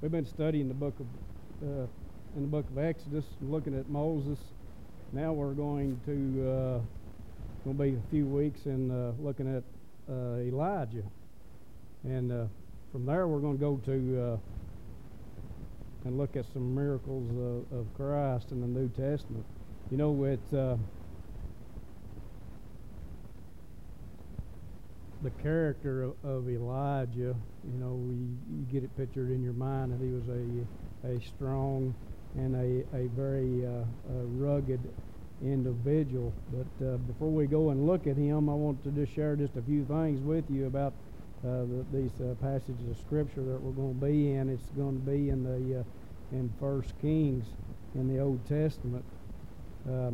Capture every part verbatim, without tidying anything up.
We've been studying the book of uh, in the book of Exodus, looking at Moses. Now we're going to uh, going to be a few weeks and uh, looking at uh, Elijah, and uh, from there we're going to go to uh, and look at some miracles of, of Christ in the New Testament. You know, it's uh, the character of, of Elijah. You know, we, you get it pictured in your mind that he was a a strong and a a very uh, uh, rugged individual. But uh, before we go and look at him, I want to just share just a few things with you about uh, the, these uh, passages of Scripture that we're going to be in. It's going to be in the uh, in First Kings in the Old Testament. Um,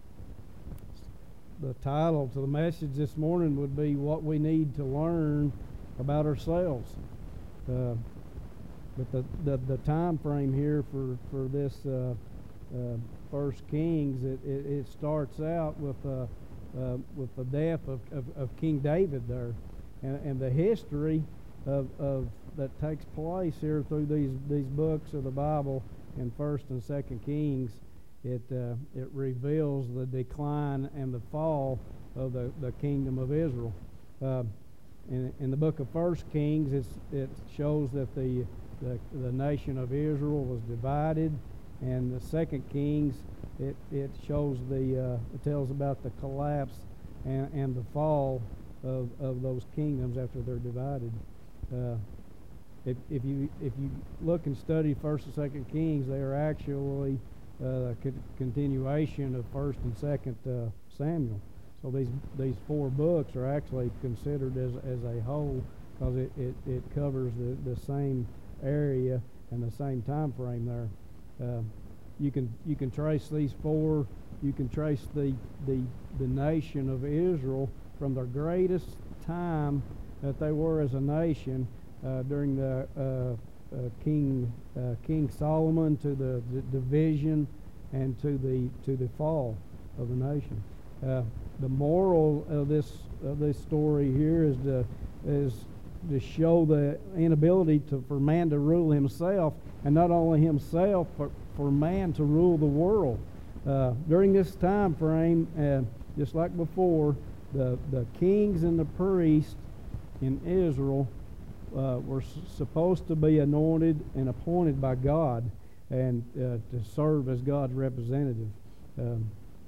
the title to the message this morning would be "What We Need to Learn About Ourselves." Uh, but the, the the time frame here for for this uh, uh, First Kings, it, it, it starts out with uh, uh, with the death of, of, of King David there, and, and the history of, of that takes place here through these these books of the Bible in First and Second Kings. It uh, it reveals the decline and the fall of the, the kingdom of Israel. Uh, in, in the book of First Kings, it's, it shows that the, the the nation of Israel was divided, and the Second Kings, it it shows the uh, it tells about the collapse and, and the fall of, of those kingdoms after they're divided. Uh, if if you if you look and study First and Second Kings, they are actually Uh, a continuation of First and Second uh, Samuel. So these these four books are actually considered as, as a whole, because it, it, it covers the, the same area and the same time frame there. Uh, you can you can trace these four. You can trace the the the nation of Israel from their greatest time that they were as a nation uh, during the uh, Uh, King uh, King Solomon, to the, the division and to the to the fall of the nation. Uh, the moral of this of this story here is to is to show the inability to for man to rule himself, and not only himself, but for man to rule the world. Uh, during this time frame, uh, just like before, the the kings and the priests in Israel Uh, were s- supposed to be anointed and appointed by God, and uh, to serve as God's representative. Um,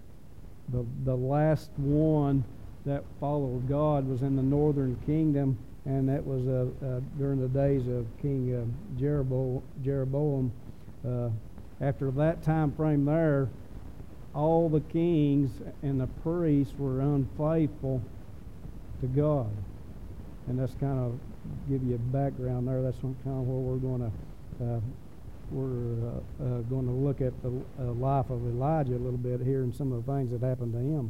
the the last one that followed God was in the northern kingdom, and that was uh, uh, during the days of King uh, Jeroboam. Jeroboam. Uh, after that time frame there, all the kings and the priests were unfaithful to God, and that's kind of give you a background there. That's kind of where we're going to uh, we're uh, uh, going to look at the uh, life of Elijah a little bit here, and some of the things that happened to him.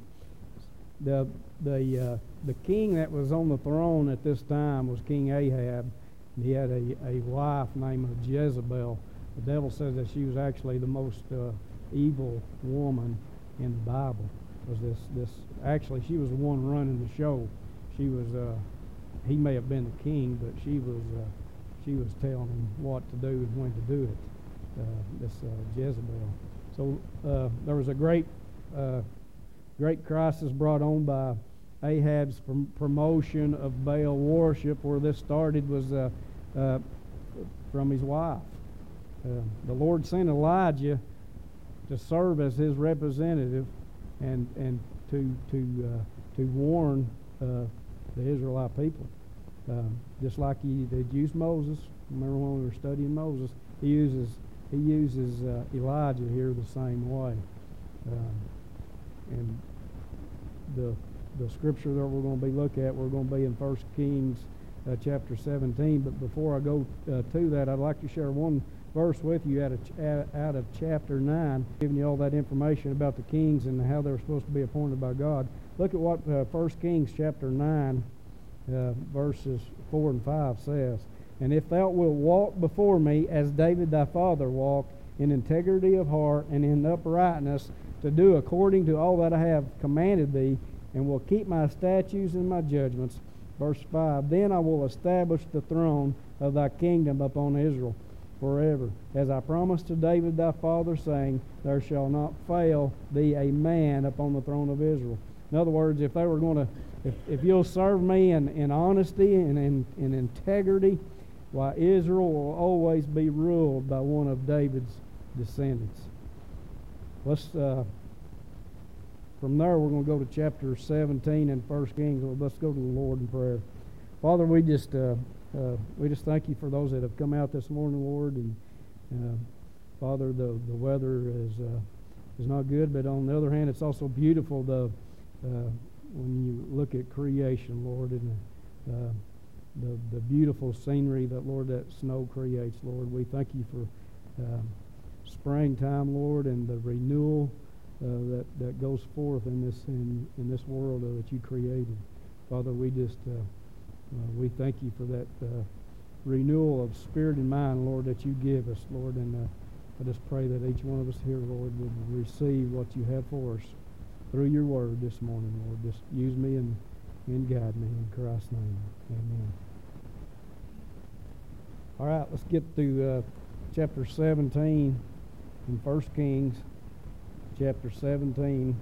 The the uh, the king that was on the throne at this time was King Ahab, and he had a, a wife named Jezebel. The devil says that she was actually the most uh, evil woman in the Bible. Was this this actually she was the one running the show. She was. Uh, He may have been the king, but she was uh, she was telling him what to do and when to do it. Uh, this uh, Jezebel. So uh, there was a great uh, great crisis brought on by Ahab's prom- promotion of Baal worship. Where this started was uh, uh, from his wife. Uh, the Lord sent Elijah to serve as his representative, and and to to uh, to warn Uh, the Israelite people, uh, just like he did use Moses. Remember when we were studying Moses, he uses he uses uh, Elijah here the same way. Um, and the the scripture that we're going to be looking at, we're going to be in First Kings uh, chapter seventeen. But before I go uh, to that, I'd like to share one verse with you out of ch- out of chapter nine, giving you all that information about the kings and how they're supposed to be appointed by God. Look at what uh, First Kings chapter nine, uh, verses four and five says. And if thou wilt walk before me as David thy father walked, in integrity of heart and in uprightness, to do according to all that I have commanded thee, and will keep my statutes and my judgments. Verse five, then I will establish the throne of thy kingdom upon Israel, forever. As I promised to David thy father, saying, there shall not fail thee a man upon the throne of Israel. In other words, if they were going to, if, if you'll serve me in, in honesty and in, in integrity, why, Israel will always be ruled by one of David's descendants. Let's, uh, from there, we're going to go to chapter seventeen in First Kings. Let's go to the Lord in prayer. Father, we just, uh, uh, we just thank you for those that have come out this morning, Lord. And uh, Father, the, the weather is uh, is not good, but on the other hand, it's also beautiful. The uh, when you look at creation, Lord, and uh, the the beautiful scenery that, Lord, that snow creates, Lord. We thank you for uh, springtime, Lord, and the renewal uh, that that goes forth in this in, in this world uh, that you created. Father, we just uh, uh, we thank you for that uh, renewal of spirit and mind, Lord, that you give us, Lord. And uh, I just pray that each one of us here, Lord, would receive what you have for us through your word this morning, Lord. Just use me and, and guide me in Christ's name. Amen. All right, let's get to uh, chapter seventeen in First Kings, chapter seventeen.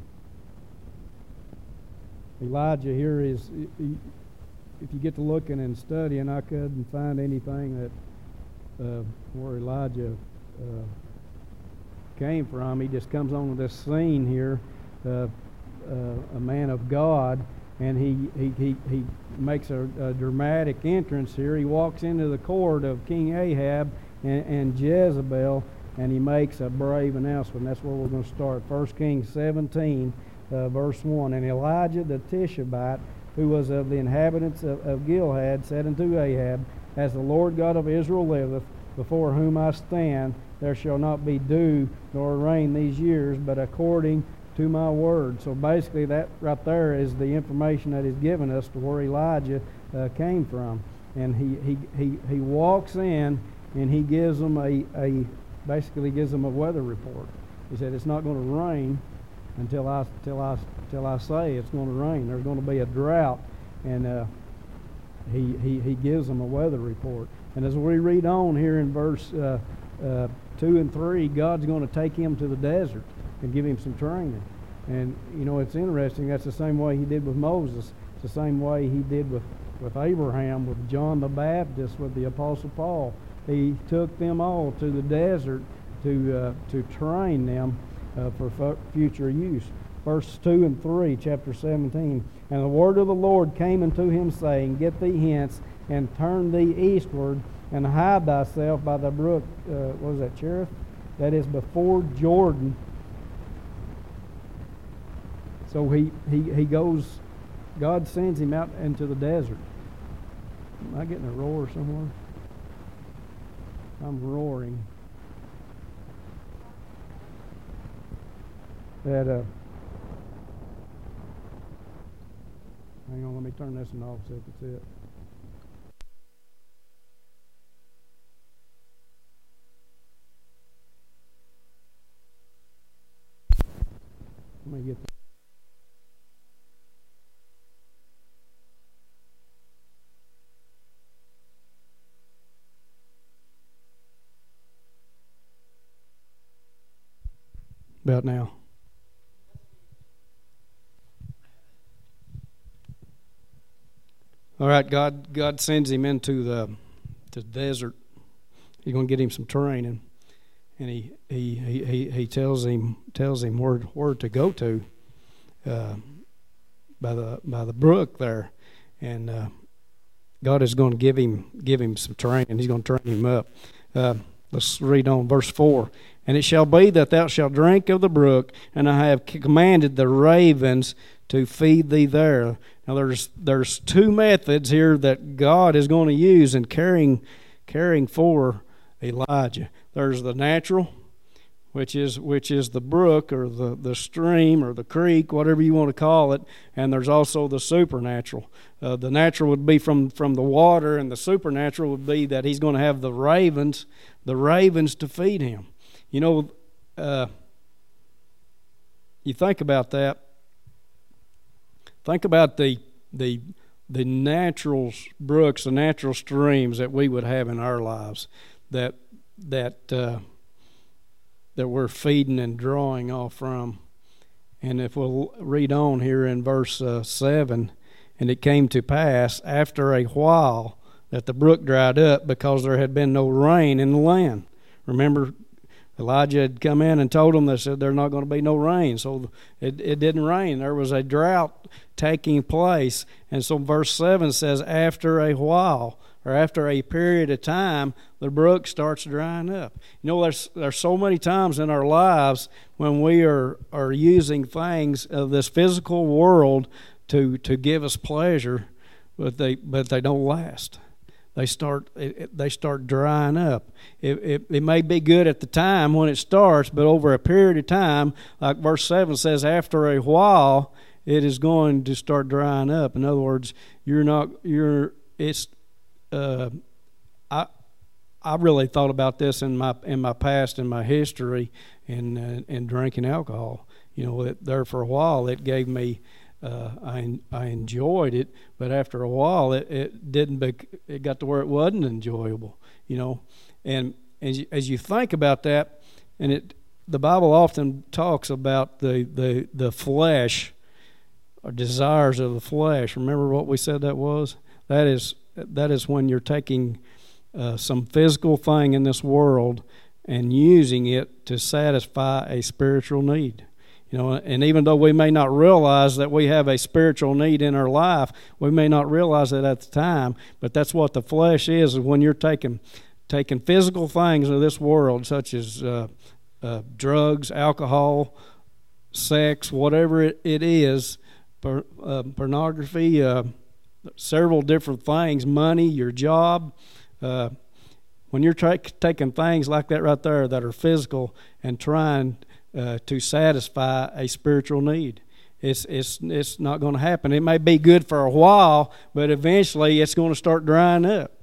Elijah here is, if you get to looking and studying, I couldn't find anything that uh, where Elijah uh, came from. He just comes on this scene here, uh, uh, a man of God, and he he he, he makes a, a dramatic entrance here. He walks into the court of King Ahab and, and Jezebel, and he makes a brave announcement. That's where we're going to start. First Kings seventeen, uh, verse one. And Elijah the Tishbite, who was of the inhabitants of, of Gilead, said unto Ahab, as the Lord God of Israel liveth, before whom I stand, there shall not be dew nor rain these years, but according to my word. So basically that right there is the information that is given us to where Elijah uh, came from. And he, he, he, he walks in and he gives them a, a basically gives them a weather report. He said it's not going to rain until I till I till I say it's going to rain. There's going to be a drought, and uh, he he he gives them a weather report. And as we read on here in verse uh, uh, two and three, God's going to take him to the desert and give him some training. And you know, it's interesting. That's the same way he did with Moses. It's the same way he did with with Abraham, with John the Baptist, with the Apostle Paul. He took them all to the desert to uh, to train them uh, for f- future use. Verse two and three, chapter seventeen. And the word of the Lord came unto him, saying, get thee hence, and turn thee eastward, and hide thyself by the brook, uh, what is that, Cherith? That is before Jordan. So he, he, he goes, God sends him out into the desert. Am I getting a roar somewhere? I'm roaring. That, uh, hang on, let me turn this one off, see if it's it. Let me get that. About now. All right, God God sends him into the, the desert. He's going to get him some training, and he he, he, he, he tells him tells him where where to go to uh, by the by the brook there, and uh, God is going to give him give him some training. He's going to train him up. Uh, let's read on verse four. And it shall be that thou shalt drink of the brook, and I have commanded the ravens to feed thee there. Now there's there's two methods here that God is going to use in caring caring for Elijah. There's the natural, which is which is the brook or the, the stream or the creek, whatever you want to call it, and there's also the supernatural. Uh, the natural would be from, from the water, and the supernatural would be that he's going to have the ravens, the ravens to feed him. You know, uh, you think about that. Think about the the the natural brooks, the natural streams that we would have in our lives. That that uh, that we're feeding and drawing off from. And if we'll read on here in verse uh, seven, and it came to pass after a while that the brook dried up because there had been no rain in the land. Remember, Elijah had come in and told them, they said there's not going to be no rain. So it, it didn't rain. There was a drought taking place. And so verse seven says, after a while, or after a period of time, the brook starts drying up. You know, there's there's so many times in our lives when we are, are using things of this physical world to, to give us pleasure, but they but they don't last. They start they start drying up. It, it, it may be good at the time when it starts, but over a period of time, like verse seven says, after a while, it is going to start drying up. In other words, you're not you're it's. Uh, I I really thought about this in my in my past, in my history, in uh, in drinking alcohol. You know, it, there for a while it gave me. Uh, I I enjoyed it, but after a while, it, it didn't. Bec- it got to where it wasn't enjoyable, you know. And as you, as you think about that, and it, the Bible often talks about the the the flesh, or desires of the flesh. Remember what we said that was? That is that is when you're taking uh, some physical thing in this world and using it to satisfy a spiritual need. You know, and even though we may not realize that we have a spiritual need in our life, we may not realize it at the time, but that's what the flesh is, is when you're taking taking physical things of this world, such as uh, uh, drugs, alcohol, sex, whatever it, it is, per, uh, pornography, uh, several different things, money, your job. Uh, when you're tra- taking things like that right there that are physical and trying Uh, to satisfy a spiritual need, it's it's it's not going to happen. It may be good for a while, but eventually it's going to start drying up.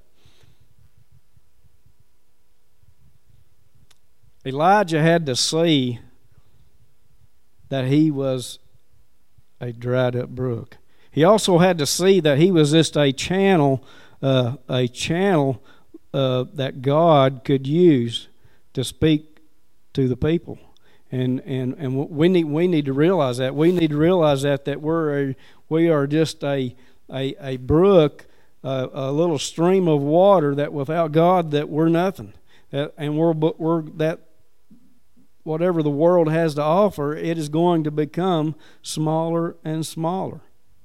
Elijah had to see that he was a dried up brook. He also had to see that he was just a channel, uh, a channel uh, that God could use to speak to the people. And and and we need we need to realize that we need to realize that that we're a, we are just a a, a brook, uh, a little stream of water that without God that we're nothing, that, and we're we're that whatever the world has to offer, it is going to become smaller and smaller.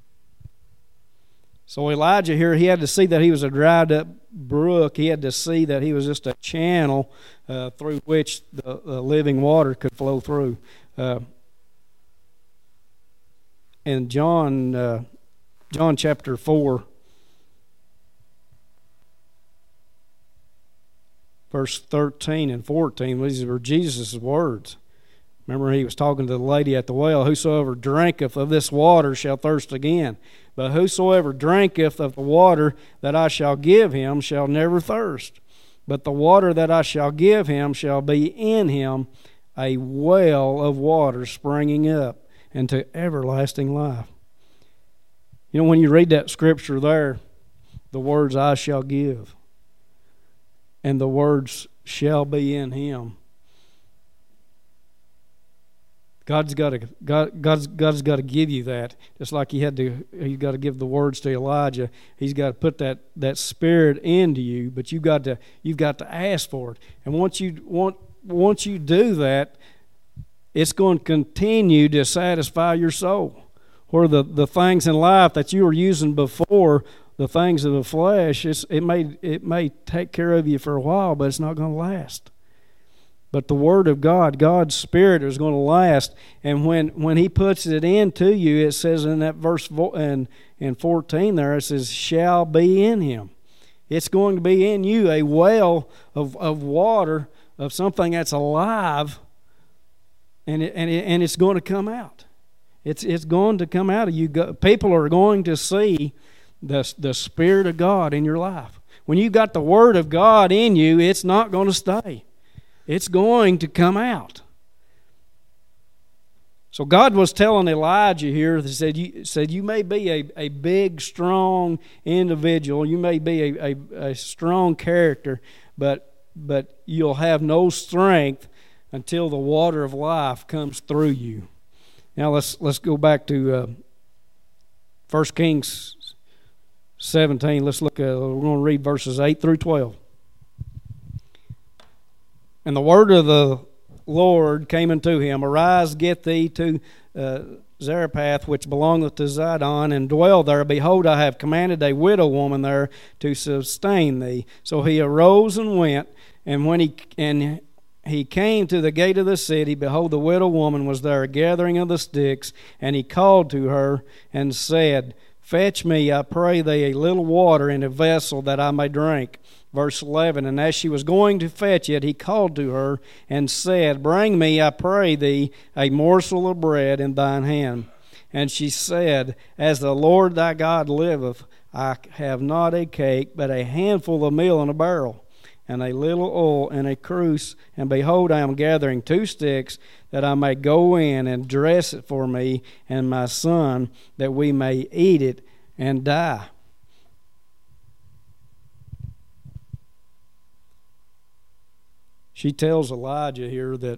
So Elijah here, he had to see that he was a dried up brook. He had to see that he was just a channel uh, through which the, the living water could flow through. Uh, in John, uh, John chapter four, verse thirteen and fourteen, these were Jesus' words. Remember, he was talking to the lady at the well, whosoever drinketh of this water shall thirst again. But whosoever drinketh of the water that I shall give him shall never thirst. But the water that I shall give him shall be in him a well of water springing up into everlasting life. You know, when you read that scripture there, the words I shall give and the words shall be in him, God's got to God, God's God's got to give you that, just like He had to. He got to give the words to Elijah. He's got to put that, that spirit into you, but you got to you've got to ask for it. And once you want once you do that, it's going to continue to satisfy your soul. Where the, the things in life that you were using before, the things of the flesh, it's, it may it may take care of you for a while, but it's not going to last. But the Word of God, God's Spirit, is going to last. And when, when He puts it into you, it says in that verse in, in fourteen there, it says, shall be in Him. It's going to be in you, a well of, of water, of something that's alive, and it, and it, and it's going to come out. It's it's going to come out of you. People are going to see the, the Spirit of God in your life. When you got the Word of God in you, it's not going to stay. It's going to come out. So God was telling Elijah here, he said, you, said, you may be a, a big, strong individual. You may be a, a, a strong character, but but you'll have no strength until the water of life comes through you. Now let's let's go back to uh, First Kings seventeen. Let's look. Uh, we're going to read verses eight through twelve. And the word of the Lord came unto him, Arise, get thee to uh, Zarephath, which belongeth to Zidon, and dwell there. Behold, I have commanded a widow woman there to sustain thee. So he arose and went, and when he and he came to the gate of the city, behold, the widow woman was there, gathering of the sticks, and he called to her and said, Fetch me, I pray thee, a little water in a vessel that I may drink. Verse eleven, and as she was going to fetch it, he called to her and said, Bring me, I pray thee, a morsel of bread in thine hand. And she said, As the Lord thy God liveth, I have not a cake, but a handful of meal in a barrel, and a little oil in a cruse. And behold, I am gathering two sticks, that I may go in and dress it for me and my son, that we may eat it and die. She tells Elijah here that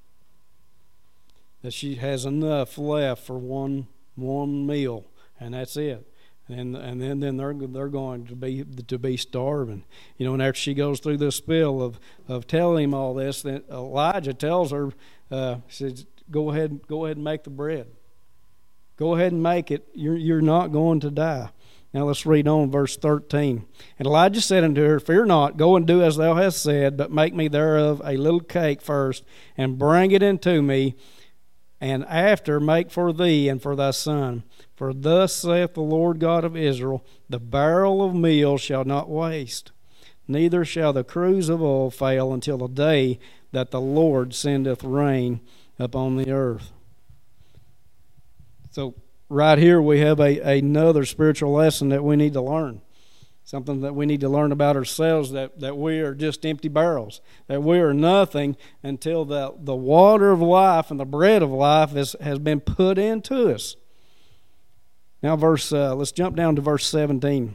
that she has enough left for one one meal, and that's it. And and then, then they're they're going to be to be starving. You know, and after she goes through this spiel of, of telling him all this, then Elijah tells her, uh, says, Go ahead, go ahead and make the bread. Go ahead and make it. You're you're not going to die. Now let's read on, verse thirteen. And Elijah said unto her, Fear not, go and do as thou hast said, but make me thereof a little cake first, and bring it unto me, and after make for thee and for thy son. For thus saith the Lord God of Israel, The barrel of meal shall not waste, neither shall the cruse of oil fail, until the day that the Lord sendeth rain upon the earth. So right here we have a, another spiritual lesson that we need to learn. Something that we need to learn about ourselves, that, that we are just empty barrels, that we are nothing until the, the water of life and the bread of life is, has been put into us. Now verse, uh, let's jump down to verse seventeen.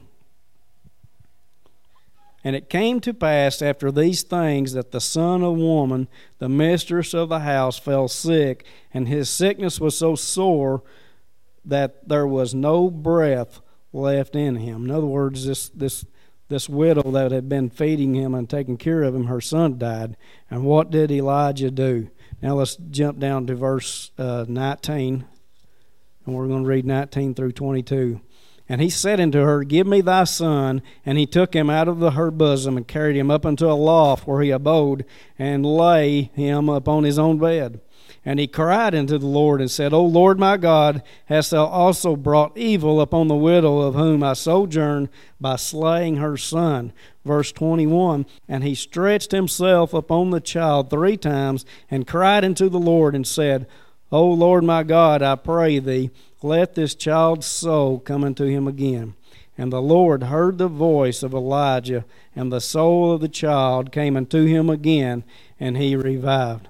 And it came to pass after these things that the son of woman, the mistress of the house, fell sick, and his sickness was so sore that there was no breath left in him. In other words, this this this widow that had been feeding him and taking care of him, her son died. And what did Elijah do? Now let's jump down to verse uh, nineteen, and we're going to read nineteen through twenty-two. And he said unto her, Give me thy son. And he took him out of the, her bosom, and carried him up into a loft where he abode, and lay him upon his own bed. And he cried unto the Lord, and said, O Lord my God, hast thou also brought evil upon the widow of whom I sojourn, by slaying her son? Verse twenty-one, And he stretched himself upon the child three times, and cried unto the Lord, and said, O Lord my God, I pray thee, let this child's soul come unto him again. And the Lord heard the voice of Elijah, and the soul of the child came unto him again, and he revived.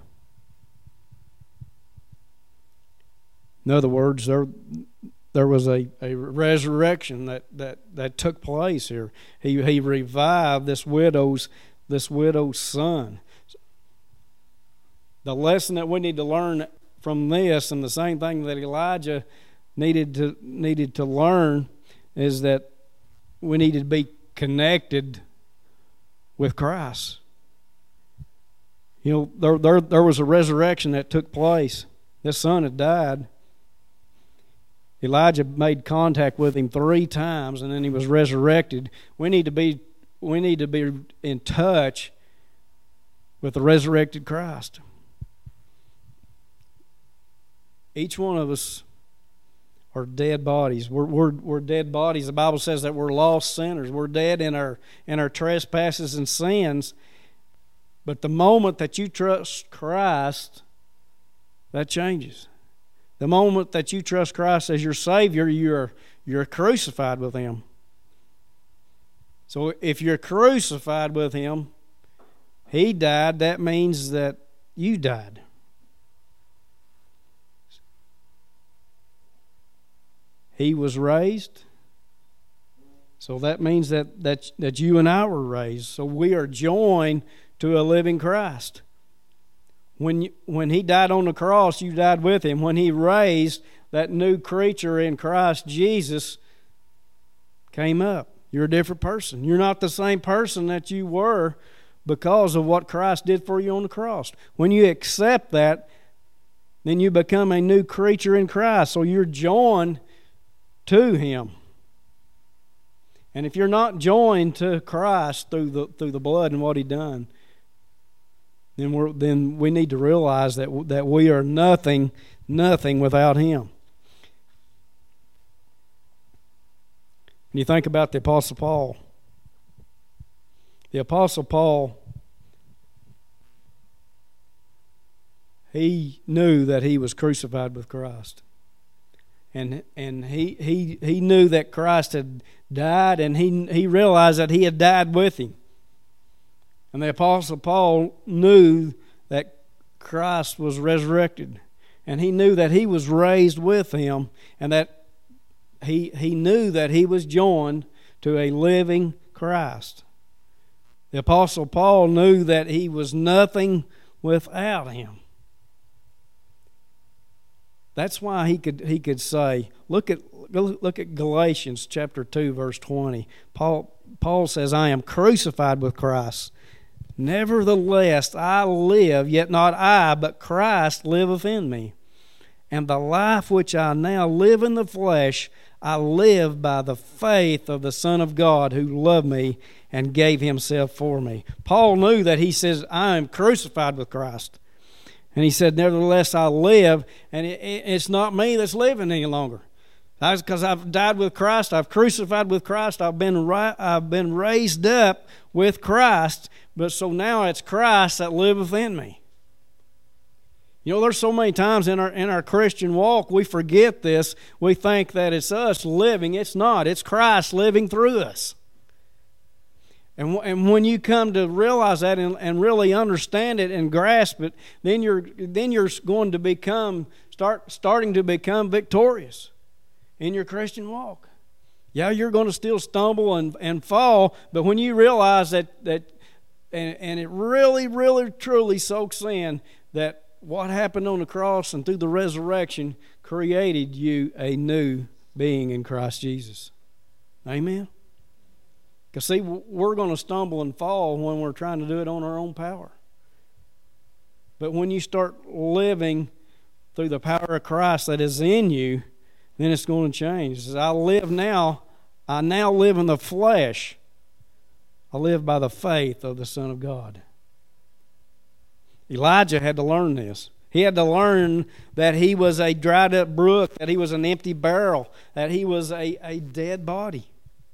In other words, there there was a, a resurrection that, that, that took place here. He he revived this widow's this widow's son. The lesson that we need to learn from this, and the same thing that Elijah needed to needed to learn, is that we need to be connected with Christ. You know, there there there was a resurrection that took place. This son had died. Elijah made contact with him three times, and then he was resurrected. We need to be we need to be in touch with the resurrected Christ. Each one of us are dead bodies. We're, we're, we're dead bodies. The Bible says that we're lost sinners. We're dead in our in our trespasses and sins. But the moment that you trust Christ, that changes. The moment that you trust Christ as your Savior, you're you're crucified with Him. So if you're crucified with Him, He died, that means that you died. He was raised, So that means that, that, that you and I were raised. So we are joined to a living Christ. When, you, when he died on the cross, you died with him. When he raised, that new creature in Christ Jesus came up. You're a different person. You're not the same person that you were because of what Christ did for you on the cross. When you accept that, then you become a new creature in Christ. So you're joined to him. And if you're not joined to Christ through the through the blood and what he done, then we're then we need to realize that that we are nothing, nothing without him. When you think about the Apostle Paul, the Apostle Paul, he knew that he was crucified with Christ. And and he, he he knew that Christ had died, and he he realized that he had died with him. And the Apostle Paul knew that Christ was resurrected. And he knew that he was raised with him, and that he he knew that he was joined to a living Christ. The Apostle Paul knew that he was nothing without him. That's why he could he could say, look at look at Galatians chapter two, verse twenty. Paul Paul says, I am crucified with Christ. Nevertheless I live, yet not I, but Christ liveth in me. And the life which I now live in the flesh, I live by the faith of the Son of God who loved me and gave himself for me. Paul knew that he says, I am crucified with Christ. And he said, nevertheless, I live, and it, it, it's not me that's living any longer. Because I've died with Christ, I've crucified with Christ, I've been ri- I've been raised up with Christ, but so now it's Christ that liveth in me. You know, there's so many times in our in our Christian walk we forget this. We think that it's us living. It's not. It's Christ living through us. And, w- and when you come to realize that and, and really understand it and grasp it, then you're then you're going to become start starting to become victorious in your Christian walk. Yeah, you're going to still stumble and, and fall, but when you realize that that and, and it really, really, truly soaks in that what happened on the cross and through the resurrection created you a new being in Christ Jesus. Amen? Because, see, we're going to stumble and fall when we're trying to do it on our own power. But when you start living through the power of Christ that is in you, then it's going to change. It says, I live now, I now live in the flesh. I live by the faith of the Son of God. Elijah had to learn this. He had to learn that he was a dried up brook, that he was an empty barrel, that he was a, a dead body.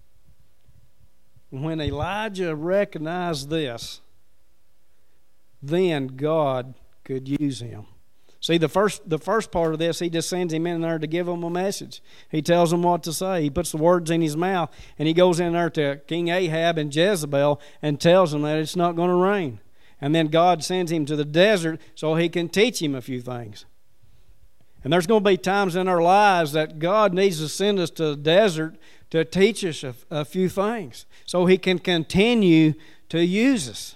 When Elijah recognized this, then God could use him. See, the first the first part of this, he just sends him in there to give him a message. He tells him what to say. He puts the words in his mouth, and he goes in there to King Ahab and Jezebel and tells him that it's not going to rain. And then God sends him to the desert so he can teach him a few things. And there's going to be times in our lives that God needs to send us to the desert to teach us a, a few things so he can continue to use us.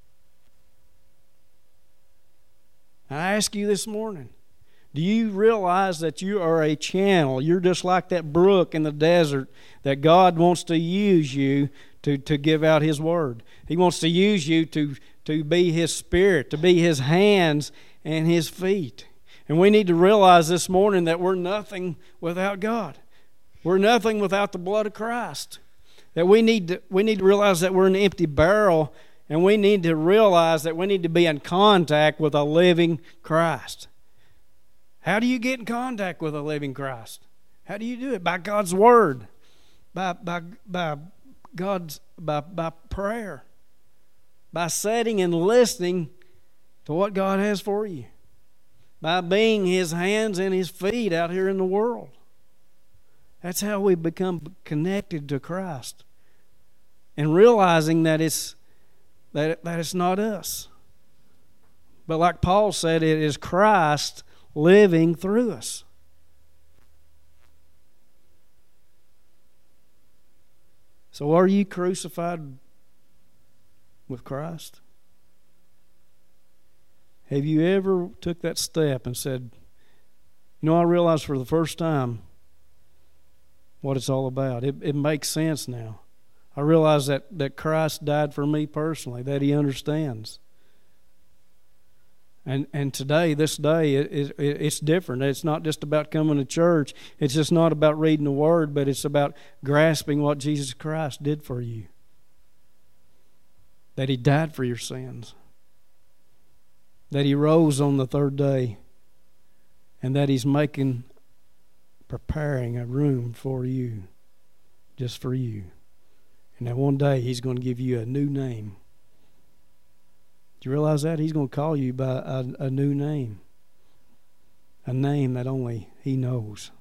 I ask you this morning, do you realize that you are a channel? You're just like that brook in the desert that God wants to use you to, to give out his word. He wants to use you to, to be his spirit, to be his hands and his feet. And we need to realize this morning that we're nothing without God. We're nothing without the blood of Christ. That we need to, we need to realize that we're an empty barrel, and we need to realize that we need to be in contact with a living Christ. How do you get in contact with a living Christ? How do you do it? By God's word. By by by God's by by prayer. By sitting and listening to what God has for you. By being his hands and his feet out here in the world. That's how we become connected to Christ. And realizing that it's that, that it's not us. But like Paul said, it is Christ living through us. So are you crucified with Christ? Have you ever took that step and said, you know, I realize for the first time what it's all about. It, it makes sense now. I realize that, that Christ died for me personally, that He understands. And and today, this day, it, it, it's different. It's not just about coming to church. It's just not about reading the Word, but it's about grasping what Jesus Christ did for you. That He died for your sins. That He rose on the third day. And that He's making, preparing a room for you, just for you. And that one day He's going to give you a new name. Do you realize that? He's going to call you by a, a new name. A name that only He knows.